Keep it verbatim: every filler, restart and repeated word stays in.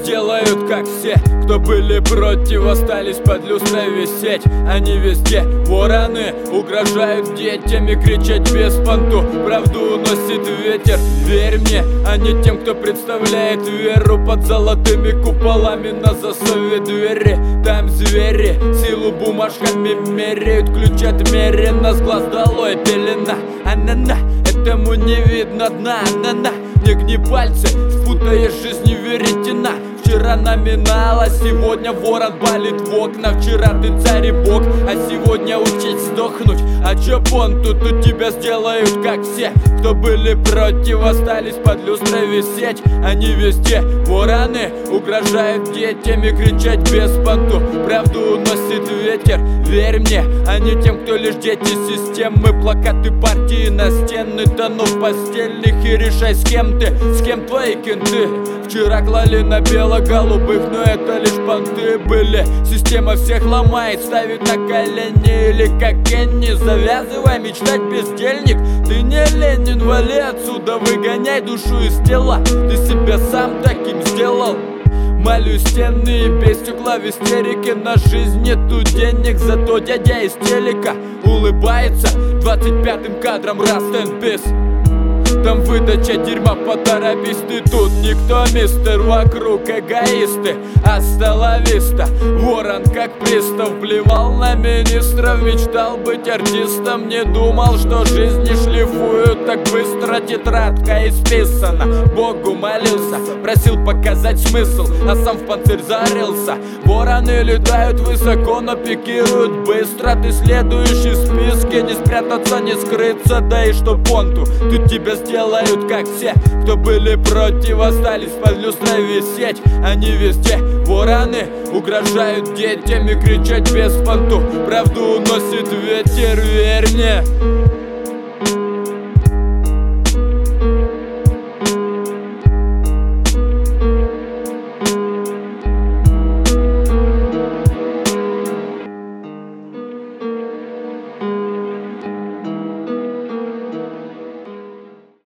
сделают, как все, кто были против, остались под люстрой висеть. Они везде вороны, угрожают детям и кричать без понту. Правду уносит ветер, верь мне, а не тем, кто представляет веру. Под золотыми куполами на засове двери. Там звери силу бумажками меряют, ключ отмерено, с глаз долой пелена. А-на-на, этому не видно дна, на-на. Не гни пальцы, спутаешь жизнь веретена. Вчера номинал, а сегодня ворон палит в окна. Вчера ты царь и бог, а сегодня учись сдохнуть. А чё понту, тут тебя сделают, как все, кто были против, остались под люстрой висеть. Они везде вороны, угрожают детям и кричать без понту. Правду уносит ветер, верь мне, а не тем, кто лишь дети системы. Плакаты партии на стены, тону в постельных. И решай, с кем ты, с кем твои кенты. Вчера клали на бело-голубых, но это лишь понты были. Система всех ломает, ставит на колени. Или как Кенни, завязывай мечтать, бездельник. Ты не Ленин, вали отсюда, выгоняй душу из тела. Ты себя сам таким сделал. Молю стены и без стекла в истерике. На жизнь нету денег, зато дядя из телека улыбается двадцать пятым кадром Rust and Peace. Там выдача дерьма, поторопись ты, тут никто мистер. Вокруг эгоисты, асталависта. Ворон как пристав плевал на министров. Мечтал быть артистом, не думал, что жизнь не шлифуют так быстро. Тетрадка исписана, Богу молился, просил показать смысл, а сам в панцирь зарылся. Вороны летают высоко, но пикируют быстро. Ты следующий в списке, не спрятаться, не скрыться. Да и что понту, тут тебя сделают, как все, кто были против, остались под люстрой висеть. Они везде вороны, угрожают детям и кричать без понту. Правду уносит ветер, верь мне.